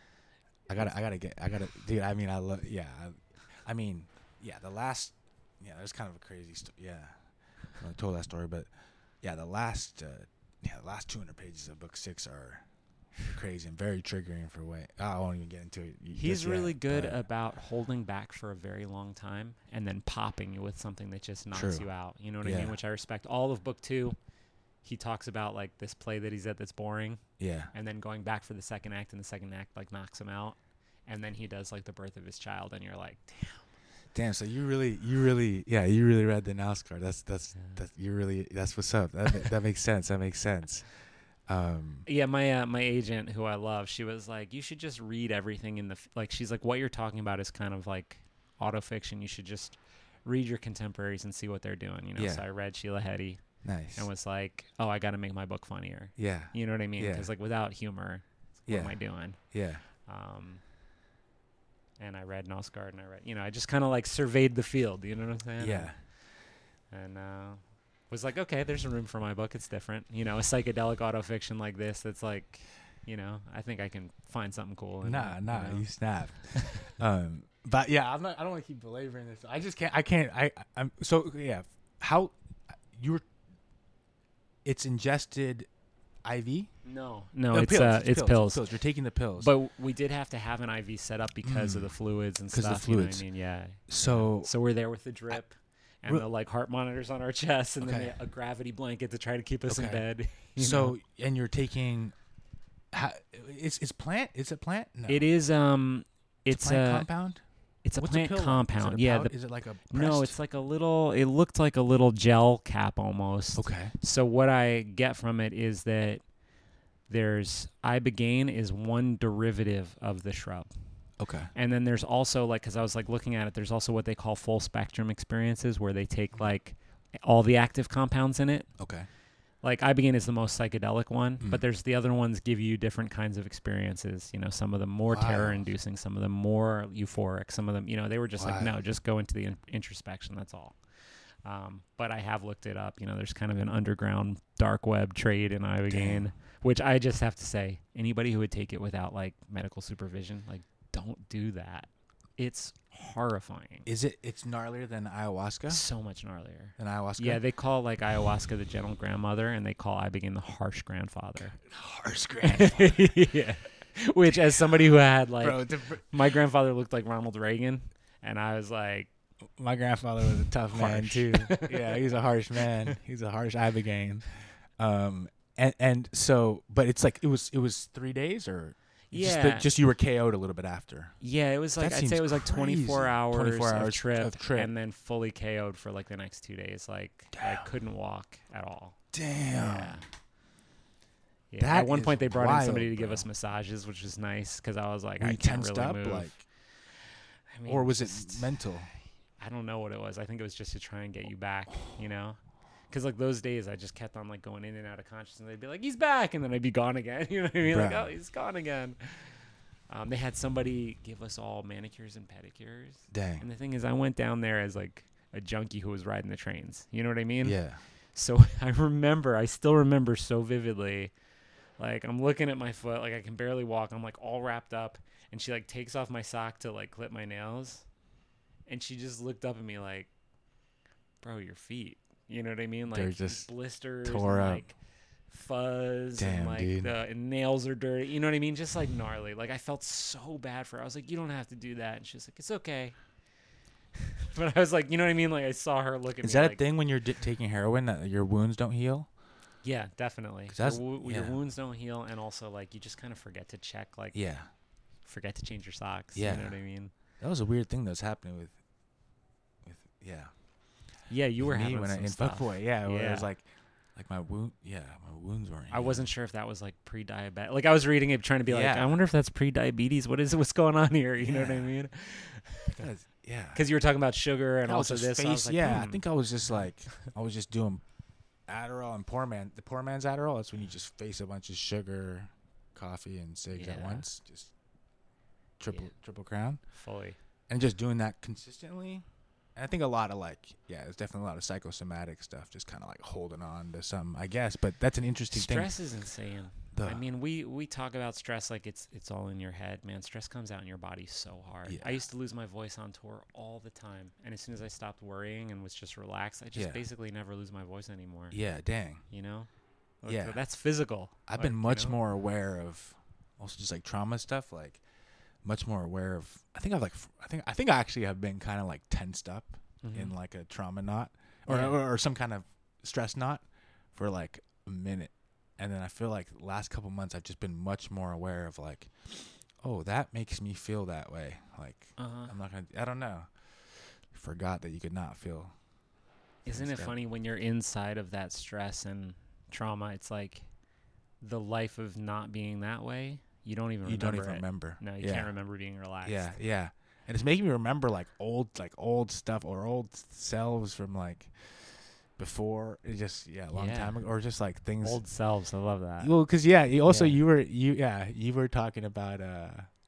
I gotta, I gotta get, I gotta, dude. I mean, I love, yeah. I, I mean, yeah. The last, yeah, there's kind of a crazy story. Yeah, I told that story, but yeah, the last, uh, yeah, the last two hundred pages of book six are crazy and very triggering for way. I won't even get into it. y- He's just really yet, good but about holding back for a very long time and then popping you with something that just knocks True. you out. You know what I Yeah. mean? Which I respect. All of book two, he talks about like this play that he's at that's boring, Yeah, and then going back for the second act, and the second act like knocks him out, and then he does like the birth of his child, and you're like, damn. damn. So you really, you really, yeah, you really read the NASCAR. That's that's Yeah. that's you really. That's what's up. That ma- that makes sense. That makes sense. Um, Yeah, my uh, my agent, who I love, she was like, you should just read everything in the f-. like. She's like, what you're talking about is kind of like autofiction. You should just read your contemporaries and see what they're doing. You know. Yeah. So I read Sheila Heti nice. and was like, oh, I got to make my book funnier. Yeah, You know what I mean? Yeah. Because like without humor, what yeah, am I doing? yeah. Um, and I read Nosgard, and I read, you know, I just kind of like surveyed the field. You know what I'm saying? Yeah. And uh, was like, okay, there's room for my book. It's different. You know, a psychedelic autofiction like this. That's like, you know, I think I can find something cool. In Nah, it, nah, you know? you snapped. um, but yeah, I'm not. I don't want to keep belaboring this. I just can't. I can't. I. I'm so yeah. How you were? It's ingested, I V. No, no, No, it's pills, uh, it's pills. pills. You're taking the pills. But we did have to have an I V set up because of Mm. the fluids and 'Cause of the stuff. You know what fluids. I mean? Yeah. so So we're there with the drip and Re- the like heart monitors on our chests, and Okay. then the, a gravity blanket to try to keep us in Okay. bed. you so know? and you're taking. How, it's it's plant. Is it plant? No. It is um, it's, It's a plant a compound. it's a What's plant pill like? compound. Is it a yeah. powder? The, is it like a no, pressed? it's like a little. It looked like a little gel cap almost. okay. So what I get from it is that there's ibogaine is one derivative of the shrub. Okay. And then there's also like, because I was like looking at it, there's also what they call full spectrum experiences where they take like all the active compounds in it. Okay. Like ibogaine is the most psychedelic one, Mm. but there's the other ones give you different kinds of experiences. You know, some of them more Wow. terror inducing, some of them more euphoric, some of them, you know, they were just like, Wow. no, just go into the in- introspection. That's all. Um, but I have looked it up. You know, there's kind of an underground dark web trade in ibogaine, Damn. which I just have to say, anybody who would take it without like medical supervision, like don't do that. It's horrifying. Is it? It's gnarlier than ayahuasca. So much gnarlier. Than ayahuasca. Yeah, they call like ayahuasca the gentle grandmother, and they call ibogaine the harsh grandfather. Harsh grand. Yeah. Which, as somebody who had like, Bro, the, my grandfather looked like Ronald Reagan, and I was like, my grandfather was a tough man Harsh. too. Yeah, he's a harsh man. He's a harsh ibogaine. Um, and and so, but it's like it was it was three days or Just, Yeah. the, just you were K O'd a little bit after. Yeah, it was like That I'd say seems it was like twenty-four crazy. hours, twenty-four of, hours trip, of trip. and then fully K O'd for like the next two days. Like I Damn. couldn't walk at all. Damn. Yeah. Yeah. That At one is point, they brought in somebody wild, to give bro. us massages, which was nice because I was like, Were I you can't tensed really up, move. like, I mean, or was it just- mental? I don't know what it was. I think it was just to try and get you back, you know? Because, like, those days, I just kept on, like, going in and out of consciousness. They'd be like, he's back. And then I'd be gone again. You know what I mean? Like, Bruh. oh, he's gone again. Um, they had somebody give us all manicures and pedicures. Dang. And the thing is, I went down there as, like, a junkie who was riding the trains. You know what I mean? Yeah. So I remember, I still remember so vividly, like, I'm looking at my foot, like, I can barely walk. I'm, like, all wrapped up. And she, like, takes off my sock to, like, clip my nails. And she just looked up at me like, bro, your feet. You know what I mean? Like, They're just blisters tore and, up. like, fuzz Damn, and, like, dude. the and nails are dirty. You know what I mean? Just, like, gnarly. Like, I felt so bad for her. I was like, you don't have to do that. And she's like, it's okay. But I was like, you know what I mean? Like, I saw her look at Is me that like, a thing when you're di- taking heroin that your wounds don't heal? yeah, definitely. 'Cause that's- your, wo- your yeah. wounds don't heal. And also, like, you just kind of forget to check, like, Yeah. forget to change your socks. Yeah. You know what I mean? That was a weird thing that was happening with, with yeah. Yeah, you were me having when I, some in stuff. Fuckboy. Yeah, where it Yeah. was like, like my wound. Yeah, my wounds weren't. I healed. wasn't sure if that was like pre-diabetic. Like I was reading it, trying to be like, Yeah. I wonder if that's pre-diabetes. What is what's going on here? You know what I Yeah. mean? Because, yeah. Because you were talking about sugar and I was also just this. face, I was like, yeah, I hmm. think I was just like, I was just doing Adderall and poor man. The poor man's Adderall. That's when you just face a bunch of sugar, coffee, and cigs at Yeah. once. Just triple Yeah. triple crown, fully. and just doing that consistently. And I think a lot of like, yeah, there's definitely a lot of psychosomatic stuff, just kind of like holding on to some, I guess. But that's an interesting Stress is insane. The- I mean, we we talk about stress like it's it's all in your head, man. Stress comes out in your body so hard. Yeah. I used to lose my voice on tour all the time, and as soon as I stopped worrying and was just relaxed, I just Yeah. basically never lose my voice anymore. thing. Yeah, dang. You know? Like, Yeah. that's physical. I've Like, been you much know? more aware of, also just like trauma stuff. Like, much more aware of. I think I've like, f- I think I think I actually have been kind of like tensed up Mhm. in like a trauma knot, or, Yeah. or or some kind of stress knot, for like a minute, and then I feel like the last couple months I've just been much more aware of like, oh, that makes me feel that way. Like, Uh-huh. I'm not gonna. I don't know. Forgot that you could not feel. Isn't it stuff. funny when you're inside of that stress and trauma? It's like the life of not being that way. You don't even You remember don't even it. remember. No, you yeah. can't remember being relaxed. Yeah, yeah. And it's making me remember like old, like old stuff or old selves from like before. It just yeah, a long Yeah. time ago, or just like things. Old selves. I love that. Well, because yeah, you also Yeah. you were you yeah you were talking about. uh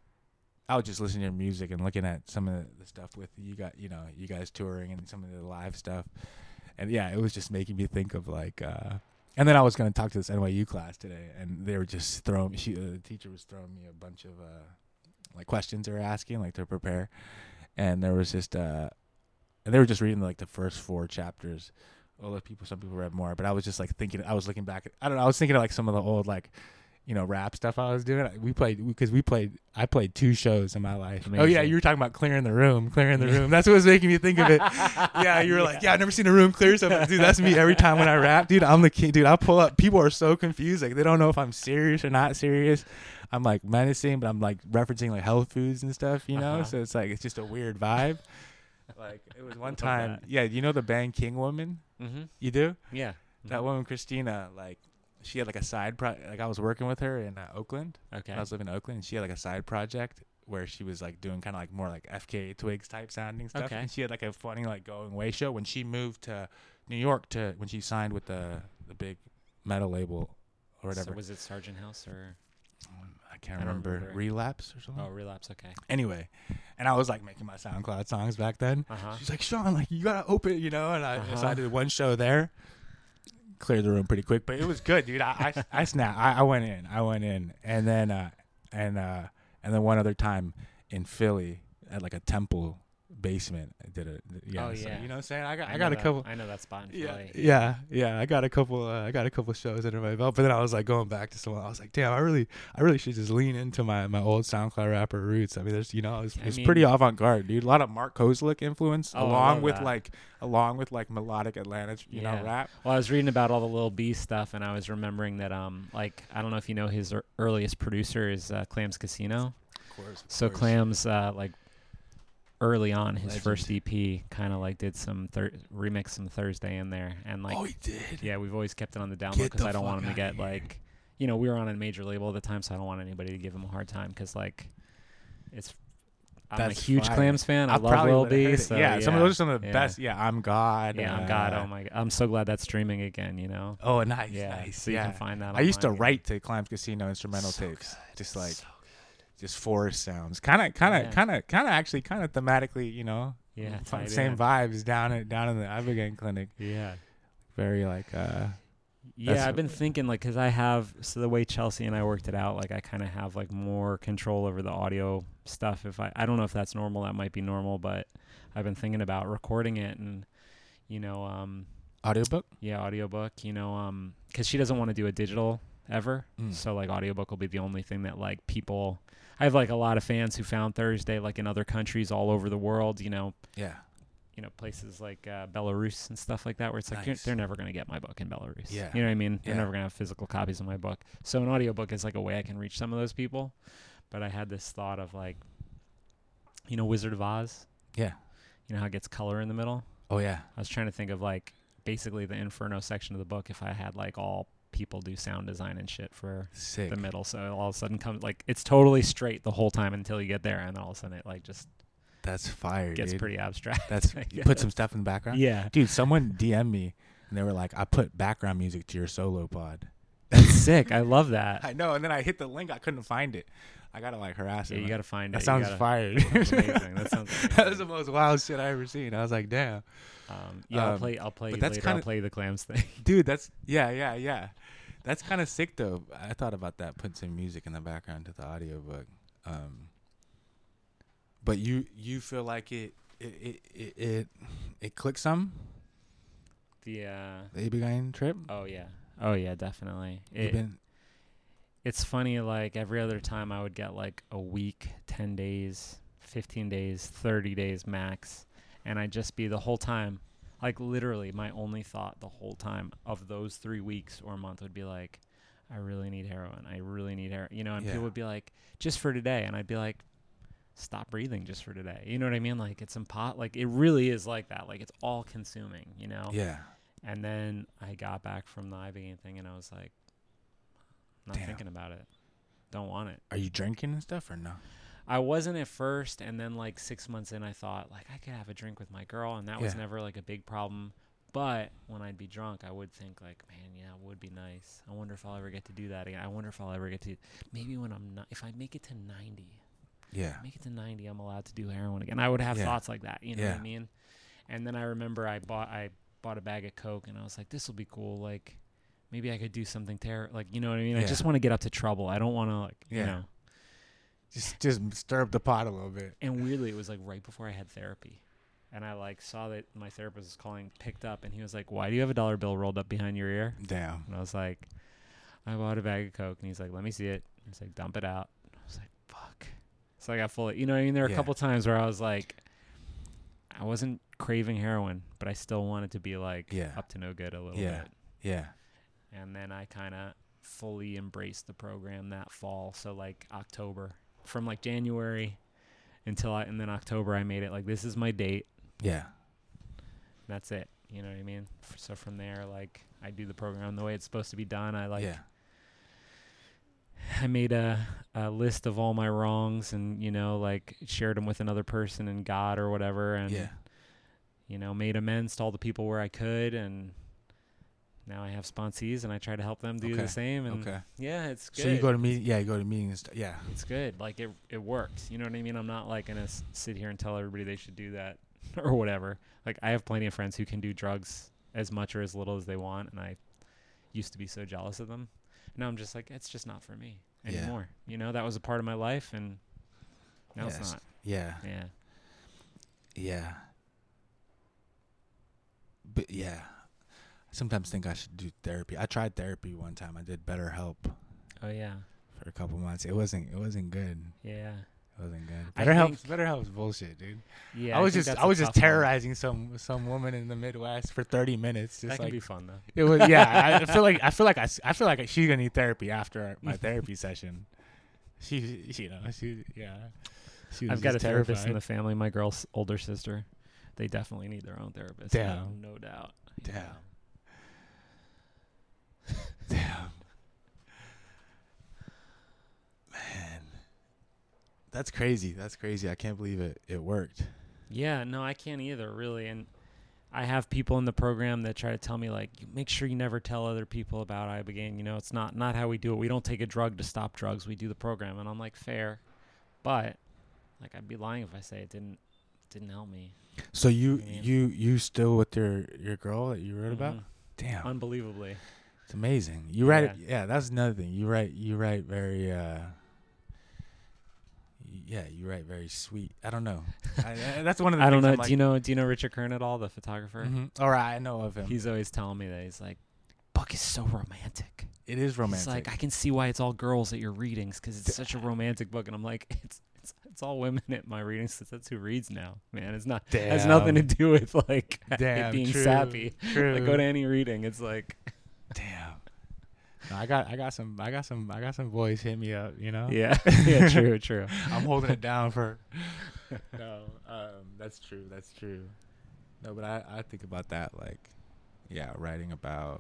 I was just listening to your music and looking at some of the, the stuff with you got you know you guys touring and some of the live stuff, and yeah, it was just making me think of like. uh And then I was going to talk to this N Y U class today, and they were just throwing. She, uh, the teacher was throwing me a bunch of uh, like questions they were asking, like to prepare, and there was just, uh, and they were just reading like the first four chapters. Well, people, some people read more, but I was just like thinking. I was looking back. At, I don't know. I was thinking of like some of the old like, you know, rap stuff I was doing. We played because we played. I played two shows in my life. Oh yeah, Amazing. you were talking about clearing the room, clearing the room. That's what was making me think of it. Yeah, you were like, yeah, I've never seen a room clear. So, dude, that's me every time when I rap, dude. I'm the king, dude. I pull up. People are so confused, like they don't know if I'm serious or not serious. I'm like menacing, but I'm like referencing like health foods and stuff, you know. Uh-huh. So it's like it's just a weird vibe. Like it was one Love time, that. yeah. You know the band King Woman? Mm-hmm. You do? Yeah. That woman, Christina, like she had like a side pro. Like I was working with her in uh, Oakland. Okay. I was living in Oakland, and she had like a side project where she was like doing kind of like more like F K A Twigs type sounding stuff. Okay. And she had like a funny like going away show when she moved to New York to when she signed with the the big metal label or whatever. So was it Sergeant House or Um, I can't I don't remember. remember. Relapse or something. oh Relapse? Okay. Anyway, and I was like making my SoundCloud songs back then. Uh huh. She's like, Sean, like you gotta open, you know. And I so Uh-huh. I did one show there, cleared the room pretty quick, but it was good, dude. I I, I snapped. I, I went in. I went in, and then uh and uh and then one other time in Philly at like a temple basement. I did it. Yeah. Oh, so, yeah. you know what I'm saying? I got I, know got a that- couple. I know that spot in Yeah, Philly. yeah, yeah. I got a couple. Uh, I got a couple shows under my belt, but then I was like going back to someone. I was like, damn, I really, I really should just lean into my, my old SoundCloud rapper roots. I mean, there's, you know, it's, I it's mean- pretty avant garde, dude. A lot of Mark Kozlik influence, Oh, I along love with that. like, along with like melodic Atlanta, you Yeah. know, rap. Well, I was reading about all the Lil B stuff, and I was remembering that, um, like, I don't know if you know his er- earliest producer is uh, Clams Casino. Of course. So Clams, uh, like, early on, his Legend. first E P kind of like did some thir- remix some Thursday in there, and like, oh, he did. yeah, we've always kept it on the download Get because the I don't want fuck him to outta get here. like, you know, we were on a major label at the time, so I don't want anybody to give him a hard time because like, it's. I'm That's a huge fire. Clams fan. I I love probably Lil would've heard B. it. So yeah, some of those are some of the yeah. best. Yeah, I'm God. Yeah, I'm uh, God. Oh my God, I'm so glad that's streaming again. You know. Oh, nice, Yeah, nice. so yeah. you can find that. I used to online again. write to Clams Casino instrumental So tapes, good, just like, so just forest sounds. Kind of, kind of, Yeah. kind of, kind of, actually, kind of thematically, you know. Yeah, fun- tied same in. vibes down at down in the Ibogaine clinic. Yeah. Very like, uh, Yeah, That's- I've been thinking like because I have so the way Chelsea and I worked it out, like I kind of have like more control over the audio stuff. If I I don't know if that's normal, that might be normal, but I've been thinking about recording it and you know um audiobook. yeah audiobook you know um because she doesn't want to do a digital ever, Mm. so like audiobook will be the only thing that like people. I have like a lot of fans who found Thursday like in other countries all over the world, you know. Yeah. You know, places like uh, Belarus and stuff like that, where it's like you're, Nice. they're never going to get my book in Belarus. Yeah. You know what I mean? They're Yeah. never going to have physical copies of my book. So an audiobook is like a way I can reach some of those people. But I had this thought of like, you know, Wizard of Oz? Yeah. You know how it gets color in the middle? Oh yeah. I was trying to think of like basically the Inferno section of the book if I had like all people do sound design and shit for Sick. the middle. So it all of a sudden comes like it's totally straight the whole time until you get there. And then all of a sudden it like just That's fire, gets dude. pretty abstract. That's I you put guess. some stuff in the background. Yeah. Dude, someone D M'd me and they were like, "I put background music to your solo pod." That's sick. I love that. I know, and then I hit the link. I couldn't find it. I gotta like harass Yeah, him. you got to find That it. sounds you gotta, fire. That's amazing. That sounds amazing. That was the most wild shit I ever seen. I was like, damn, Um, yeah, I'll Um, play. I'll play but you that's later. I'll kinda- play you the clams thing. dude. That's yeah, yeah, yeah. That's kind of sick though. I thought about that. Put some music in the background to the audiobook. Um, but you you feel like it it it it it, it clicked some the uh, the Ibogaine trip. oh yeah, oh yeah, definitely. You've It, been it's funny. Like every other time, I would get like a week, ten days, fifteen days, thirty days max, and I'd just be the whole time. Like literally, my only thought the whole time of those three weeks or a month would be like, I really need heroin. I really need heroin. You know, and Yeah. people would be like, just for today, and I'd be like, stop breathing just for today. You know what I mean? Like it's impot. Like it really is like that. Like it's all consuming. You know. yeah. And then I got back from the Ibogaine thing, and I was like, not Damn. thinking about it. Don't want it. Are you drinking and stuff or no? I wasn't at first, and then like six months in, I thought like I could have a drink with my girl, and that was Yeah. never like a big problem. But when I'd be drunk, I would think like, man, yeah, it would be nice. I wonder if I'll ever get to do that again. I wonder if I'll ever get to. Maybe when I'm not, if I make it to ninety, Yeah. make it to ninety, I'm allowed to do heroin again. I would have Yeah. thoughts like that. You know what Yeah. I mean? And then I remember I bought I bought a bag of Coke, and I was like, this will be cool. Like, maybe I could do something ter- like, you know what I mean? I Yeah. just want to get up to trouble. I don't want to like, you Yeah. know. Just just stir up the pot a little bit. And weirdly, it was like right before I had therapy. And I like saw that my therapist was calling, picked up, and he was like, why do you have a dollar bill rolled up behind your ear? Damn. And I was like, I bought a bag of Coke. And he's like, let me see it. He's like, dump it out. I was like, fuck. So I got full of, you know what I mean? There were Yeah. a couple times where I was like, I wasn't craving heroin, but I still wanted to be like Yeah. up to no good a little Yeah. bit. Yeah. And then I kind of fully embraced the program that fall. So like October, from like January until I, and then October, I made it like, this is my date. Yeah. That's it. You know what I mean? F- So from there, like I do the program the way it's supposed to be done. I like, yeah. I made a, a list of all my wrongs and, you know, like shared them with another person and God or whatever. And, Yeah. you know, made amends to all the people where I could. And now I have sponsees and I try to help them do Okay. the same. And Okay. yeah, it's good. So you go to meet yeah, you go to meetings and stuff. Yeah. It's good. Like it, it works. You know what I mean? I'm not like going to s- sit here and tell everybody they should do that or whatever. Like I have plenty of friends who can do drugs as much or as little as they want. And I used to be so jealous of them. Now I'm just like, it's just not for me Yeah. anymore. You know, that was a part of my life and now Yes. it's not. Yeah. Yeah. Yeah. But yeah, I sometimes think I should do therapy. I tried therapy one time. I did BetterHelp Oh yeah, for a couple months. It wasn't. It wasn't good. yeah, It wasn't good. I BetterHelp. think- BetterHelp's bullshit, dude. yeah. I was think just. that's I a was just tough one. terrorizing some some woman in the Midwest for thirty minutes. Just That can like be fun though. it was. Yeah, I feel like I feel like I, s- I feel like she's gonna need therapy after my therapy session. She, you know, she, yeah. She was I've got a just therapist in terrified. the family. My girl's older sister. They definitely need their own therapist. Damn. No, no doubt. Damn. Damn. Man. That's crazy. That's crazy. I can't believe it. It worked. Yeah, no, I can't either, really. And I have people in the program that try to tell me, like, make sure you never tell other people about Ibogaine. You know, it's not not how we do it. We don't take a drug to stop drugs. We do the program. And I'm like, fair. But, like, I'd be lying if I say it didn't didn't help me. So you Yeah. you you still with your your girl that you wrote about? Mhm. Damn. Unbelievably. It's amazing. You write it. Yeah. Yeah, that's another thing. You write you write very uh y- yeah, you write very sweet. I don't know. I, I- that's one of the I don't things know. I'm do like, you know do you know Richard Kern at all, the photographer? Mhm. All right, I know of him. He's always telling me that. He's like, book is so romantic. It is romantic. He's like, I can see why it's all girls at your readings because it's such a romantic book. And I'm like, it's it's it's all women at my readings 'cause that's who reads now, man. It's not it has nothing to do with like Damn, it being true, sappy. True. Like go to any reading, it's like Damn. No, I got I got some I got some I got some boys hit me up, you know? yeah, yeah, true, true. I'm holding it down for No, um, that's true, that's true. No, but I, I think about that like yeah, writing about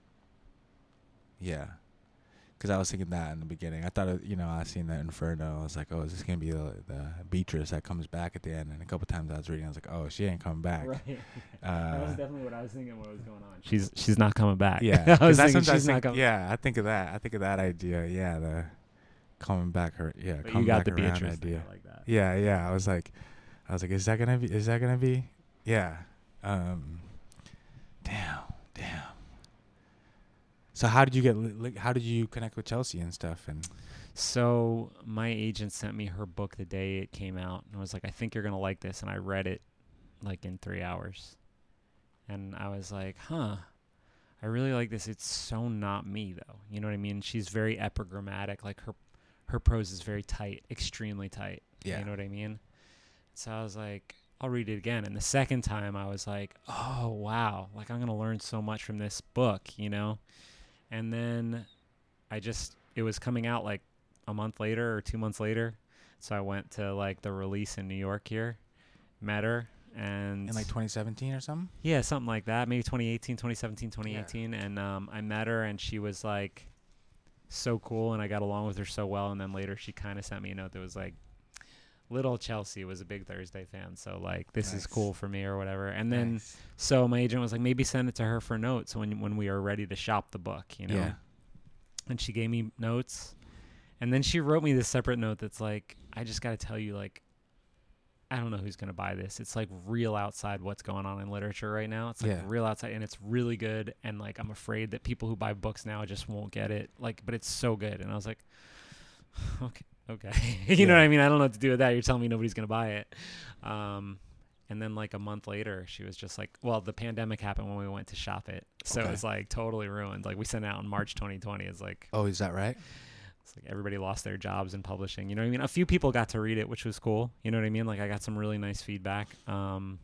yeah. Cuz I was thinking that in the beginning. I thought it, you know, I seen that Inferno. I was like, "Oh, is this going to be the, the Beatrice that comes back at the end?" And a couple times I was reading, I was like, "Oh, she ain't coming back." Right. Uh, that was definitely what I was thinking what was going on. She's she's not coming back. Yeah, I 'cause was I thinking sometimes she's not think- coming. Yeah, I think of that. I think of that idea. Yeah, the coming back her. Yeah, But coming you got back the around Beatrice thing, idea. I like that. Yeah, yeah. I was like, I was like, is that gonna be? Is that gonna be? Yeah. Um. Damn. Damn. So how did you get? li- Like, how did you connect with Chelsea and stuff? And So my agent sent me her book the day it came out, and I was like, I think you're gonna like this, and I read it like in three hours, and I was like, huh, I really like this. It's so not me though, you know what I mean? She's very epigrammatic, like her her prose is very tight, extremely tight. Yeah. You know what I mean? So I was like, I'll read it again, and the second time I was like, oh wow, like I'm gonna learn so much from this book, you know? And then I just it was coming out like a month later or two months later. So I went to like the release in New York here, met her, and in like twenty seventeen or something. yeah, something like that, maybe twenty eighteen, twenty seventeen, twenty eighteen. And um, I met her, and she was like so cool, and I got along with her so well. And then later she kind of sent me a note that was like, little Chelsea was a big Thursday fan, so like this is Nice. cool for me or whatever. And then Nice. so my agent was like, maybe send it to her for notes when when we are ready to shop the book, you know? Yeah. And she gave me notes. And then she wrote me this separate note that's like, I just got to tell you, like, I don't know who's going to buy this. It's like real outside what's going on in literature right now. It's like Yeah. real outside, and it's really good. And like, I'm afraid that people who buy books now just won't get it. Like, but it's so good. And I was like, okay, okay. you Yeah. know what I mean? I don't know what to do with that. You're telling me nobody's going to buy it. Um, and then like a month later, she was just like, well, the pandemic happened when we went to shop it. So Okay. it was like totally ruined. Like we sent it out in March twenty twenty. It's like, Oh, is that right? it's like everybody lost their jobs in publishing. You know what I mean? A few people got to read it, which was cool. You know what I mean? Like I got some really nice feedback. Um,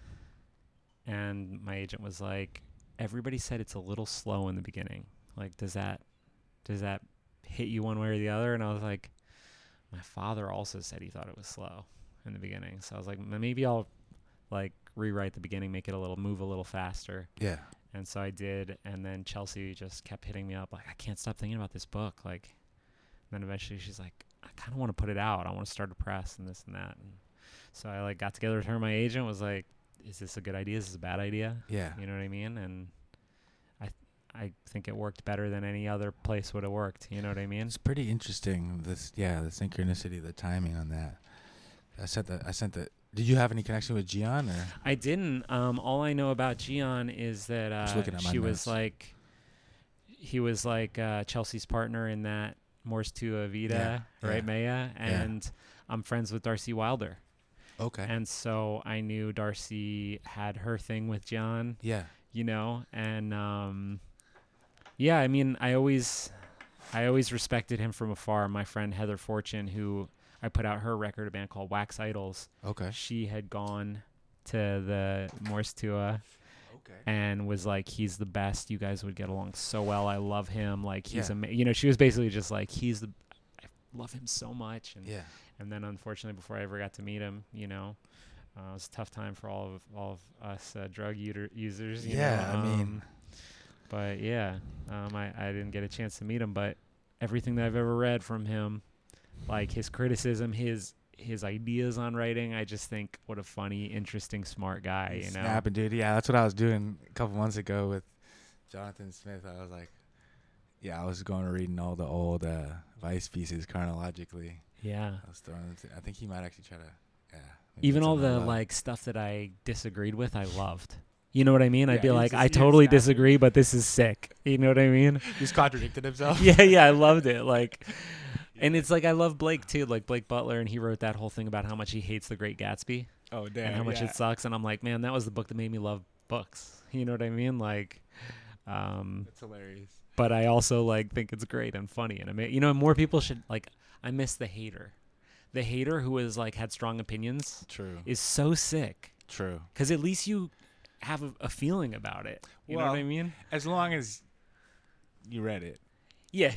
and my agent was like, everybody said it's a little slow in the beginning. Like, does that, does that hit you one way or the other? And I was like, my father also said he thought it was slow in the beginning. So I was like, "M- maybe I'll like rewrite the beginning, make it a little, move a little faster. Yeah. And so I did. And then Chelsea just kept hitting me up like, I can't stop thinking about this book. Like, then eventually she's like, I kind of want to put it out. I want to start a press and this and that. And so I like got together with her. My agent was like, is this a good idea? Is this a bad idea? Yeah. You know what I mean? And I, th- I think it worked better than any other place would have worked. You know what I mean? It's pretty interesting. This, yeah, the synchronicity, the timing on that. I sent the. I sent the. Did you have any connection with Gian or? I didn't. Um, all I know about Gian is that Just uh, looking at my she was notes. like, he was like uh, Chelsea's partner in that Morse to Evita, Yeah, right, yeah, Maya? And I'm friends with Darcy Wilder. Okay. And so I knew Darcy had her thing with John, yeah. you know, and um, yeah, I mean, I always, I always respected him from afar. My friend Heather Fortune, who I put out her record, a band called Wax Idols. Okay. She had gone to the Morse Tua Okay. and was like, he's the best. You guys would get along so well. I love him. Like, he's Yeah. ama- you know, she was basically just like, he's the, I love him so much. And Yeah. and then unfortunately, before I ever got to meet him, you know, uh, it was a tough time for all of all of us uh, drug uter- users. You Yeah, know? I mean- Um, but yeah, um, I I didn't get a chance to meet him, but everything that I've ever read from him, like his criticism, his his ideas on writing, I just think what a funny, interesting, smart guy. You know, Snapping, dude. Yeah, that's what I was doing a couple months ago with Jonathan Smith. I was like, yeah, I was going to reading all the old uh, Vice pieces chronologically. yeah. I was throwing them to, I think he might actually try to, yeah. maybe Even it's all on the love. like stuff that I disagreed with, I loved. You know what I mean? I'd Yeah, be he's like, just- I he's totally snapping. disagree, but this is sick. You know what I mean? He's contradicted himself. yeah, yeah, I loved it. Like, and it's like I love Blake too, like Blake Butler, and he wrote that whole thing about how much he hates The Great Gatsby Oh, damn. and how much yeah. it sucks. And I'm like, man, that was the book that made me love books. You know what I mean? Like, um, That's hilarious. but I also like think it's great and funny, and I mean, you know, more people should like. I miss the hater, the hater who is like had strong opinions True. is so sick True. because at least you have a, a feeling about it. You know what I Well, mean? As long as you read it. Yeah.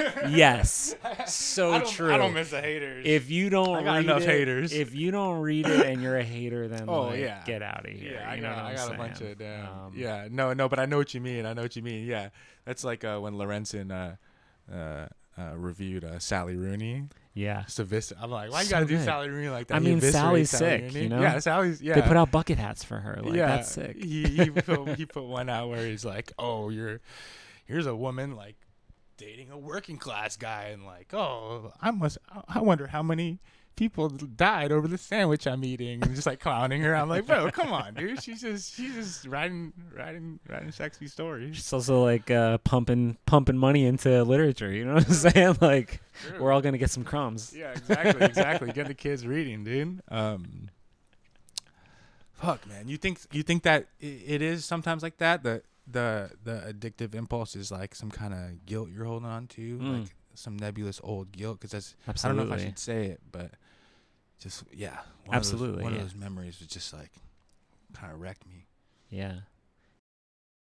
yes. So I don't, true. I don't miss the haters. If you don't I got read enough it, haters. if you don't read it and you're a hater, then Oh, like, yeah. get out of here. Yeah, I you know got, what I I'm got a saying? bunch of damn. Um, yeah, no, no, but I know what you mean. I know what you mean. Yeah, that's like uh, when Lorenzen uh, uh, uh, reviewed uh, Sally Rooney. Yeah. Just evis- I'm like, why you So gotta do good. Sally Rooney like that? I He mean, eviscerates Sally's Sally sick, Rooney. you know? Yeah, Sally's. Yeah, They put out bucket hats for her. Like, yeah, that's sick. He he put, he put one out where he's like, oh, you're here's a woman like dating a working class guy, and like, oh, I must. I wonder how many people died over the sandwich I'm eating, and just like clowning her. I'm like, bro, come on, dude. She's just she's just writing writing writing sexy stories. It's also like uh, pumping pumping money into literature. You know what I'm saying? Like, True. we're all gonna get some crumbs. Yeah, exactly, exactly. Get the kids reading, dude. Um, fuck, man. You think you think that i- it is sometimes like that? The the the addictive impulse is like some kind of guilt you're holding on to, Mm. like some nebulous old guilt. Because that's Absolutely. I don't know if I should say it, but just yeah, one Absolutely, Of those, one yeah. of those memories was just like kind of wrecked me. Yeah.